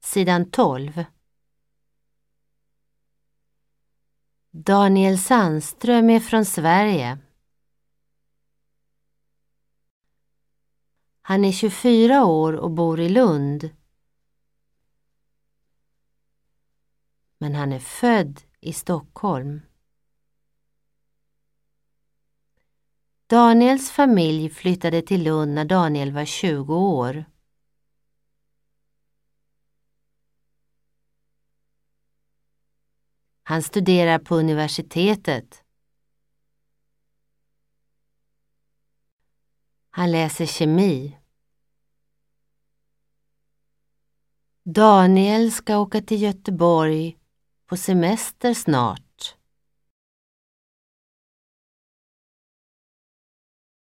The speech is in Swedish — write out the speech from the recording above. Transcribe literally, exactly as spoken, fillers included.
sidan tolv. Daniel Sandström är från Sverige. Han är tjugofyra år och bor i Lund. Men han är född i Stockholm. Daniels familj flyttade till Lund när Daniel var tjugo år. Han studerar på universitetet. Han läser kemi. Daniel ska åka till Göteborg på semester snart.